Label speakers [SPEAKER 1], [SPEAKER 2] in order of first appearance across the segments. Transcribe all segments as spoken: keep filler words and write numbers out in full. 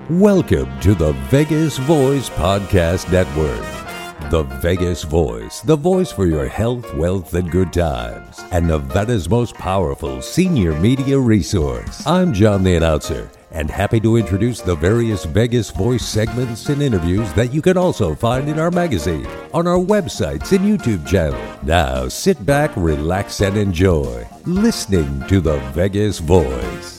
[SPEAKER 1] Welcome to the Vegas Voice Podcast Network. The Vegas Voice, the voice for your health, wealth, and good times, and Nevada's most powerful senior media resource. I'm John the Announcer, and happy to introduce the various Vegas Voice segments and interviews that you can also find in our magazine, on our websites and YouTube channel. Now sit back, relax, and enjoy listening to the Vegas Voice.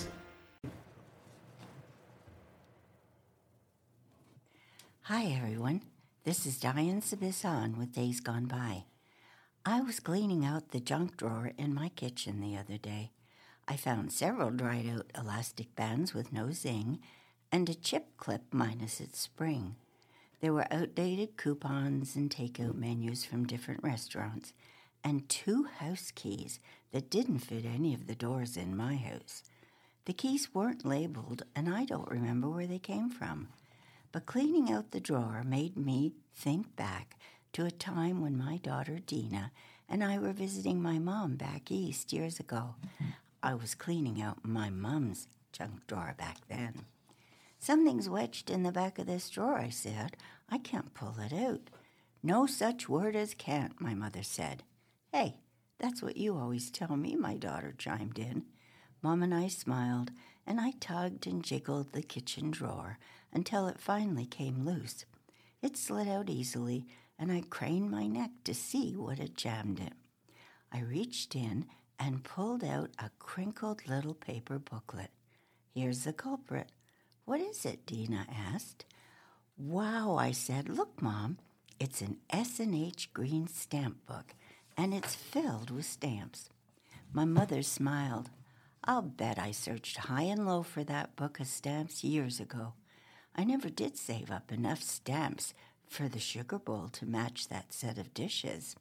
[SPEAKER 2] Hi everyone, this is Diane Sabisson with Days Gone By. I was cleaning out the junk drawer in my kitchen the other day. I found several dried out elastic bands with no zing and a chip clip minus its spring. There were outdated coupons and takeout menus from different restaurants and two house keys that didn't fit any of the doors in my house. The keys weren't labeled and I don't remember where they came from. But cleaning out the drawer made me think back to a time when my daughter Dina and I were visiting my mom back east years ago. I was cleaning out my mom's junk drawer back then. "Something's wedged in the back of this drawer," I said. "I can't pull it out." "No such word as can't," my mother said. "Hey, that's what you always tell me," my daughter chimed in. Mom and I smiled, and I tugged and jiggled the kitchen drawer until it finally came loose. It slid out easily, and I craned my neck to see what had jammed it. I reached in and pulled out a crinkled little paper booklet. "Here's the culprit." "What is it?" Dina asked. "Wow," I said. "Look, Mom, it's an S and H green stamp book, and it's filled with stamps." My mother smiled. "I'll bet I searched high and low for that book of stamps years ago. I never did save up enough stamps for the sugar bowl to match that set of dishes."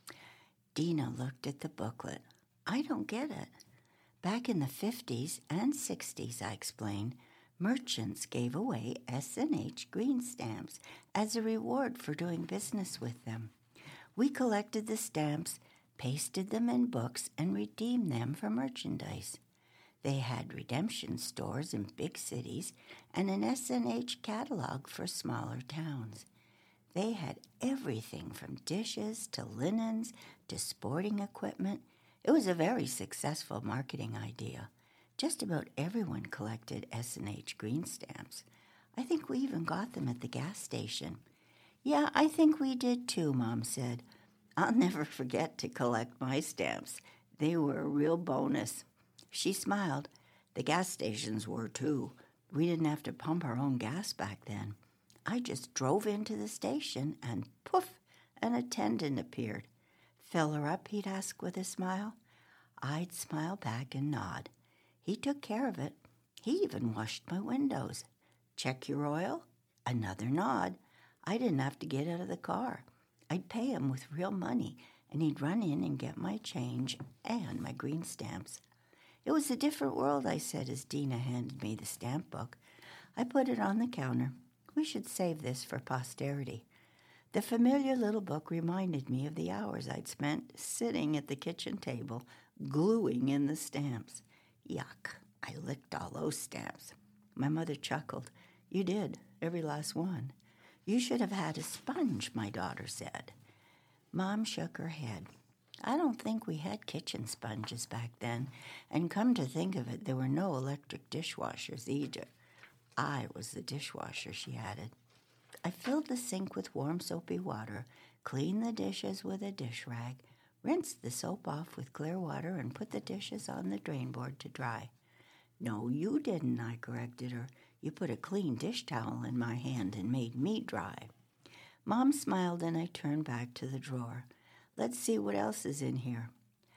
[SPEAKER 2] Dina looked at the booklet. "I don't get it." "Back in the fifties and sixties, I explained, merchants gave away S and H green stamps as a reward for doing business with them. We collected the stamps, pasted them in books, and redeemed them for merchandise. They had redemption stores in big cities and an S and H catalog for smaller towns. They had everything from dishes to linens to sporting equipment. It was a very successful marketing idea. Just about everyone collected S and H green stamps. I think we even got them at the gas station." "Yeah, I think we did too," Mom said. "I'll never forget to collect my stamps. They were a real bonus." She smiled. "The gas stations were too. We didn't have to pump our own gas back then. I just drove into the station and poof, an attendant appeared." "Fill her up?" he'd ask with a smile. I'd smile back and nod. He took care of it. He even washed my windows. "Check your oil?" Another nod. I didn't have to get out of the car. I'd pay him with real money, and he'd run in and get my change and my green stamps. "It was a different world," I said as Dina handed me the stamp book. I put it on the counter. We should save this for posterity. The familiar little book reminded me of the hours I'd spent sitting at the kitchen table, gluing in the stamps. Yuck, I licked all those stamps. My mother chuckled. "You did, every last one." "You should have had a sponge," my daughter said. Mom shook her head. "I don't think we had kitchen sponges back then, and come to think of it, there were no electric dishwashers either. I was the dishwasher," she added. I filled the sink with warm soapy water, cleaned the dishes with a dish rag, rinsed the soap off with clear water, and put the dishes on the drain board to dry. "No, you didn't," I corrected her. "You put a clean dish towel in my hand and made me dry." Mom smiled, and I turned back to the drawer. "Let's see what else is in here."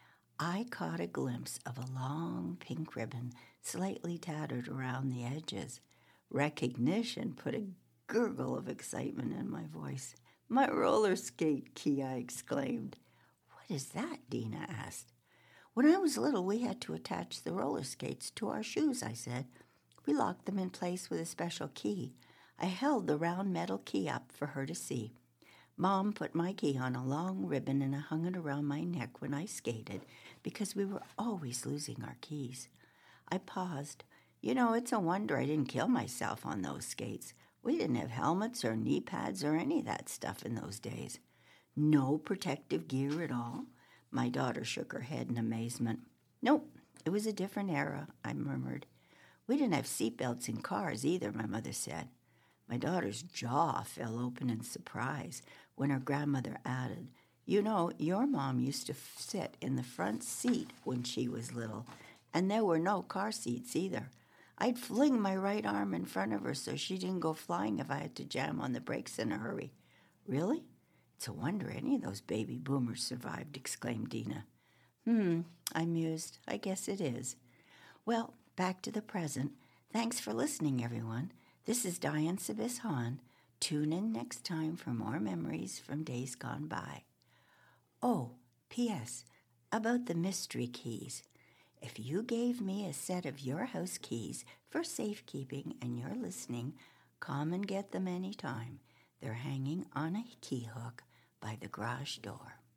[SPEAKER 2] I caught a glimpse of a long pink ribbon, slightly tattered around the edges. Recognition put a gurgle of excitement in my voice. "My roller skate key," I exclaimed. "What is that?" Dina asked. "When I was little, we had to attach the roller skates to our shoes," I said. "We locked them in place with a special key." I held the round metal key up for her to see. Mom put my key on a long ribbon, and I hung it around my neck when I skated because we were always losing our keys. I paused. You know, it's a wonder I didn't kill myself on those skates. We didn't have helmets or knee pads or any of that stuff in those days. No protective gear at all? My daughter shook her head in amazement. Nope, it was a different era, I murmured. We didn't have seatbelts in cars either, my mother said. My daughter's jaw fell open in surprise when her grandmother added, You know, your mom used to f- sit in the front seat when she was little, and there were no car seats either. I'd fling my right arm in front of her so she didn't go flying if I had to jam on the brakes in a hurry. Really? It's a wonder any of those baby boomers survived, exclaimed Dina. Hmm, I mused. I guess it is. Well, back to the present. Thanks for listening, everyone. This is Diane Sabis Hahn. Tune in next time for more memories from days gone by. Oh, P S About the mystery keys. If you gave me a set of your house keys for safekeeping and you're listening, come and get them any time. They're hanging on a key hook by the garage door.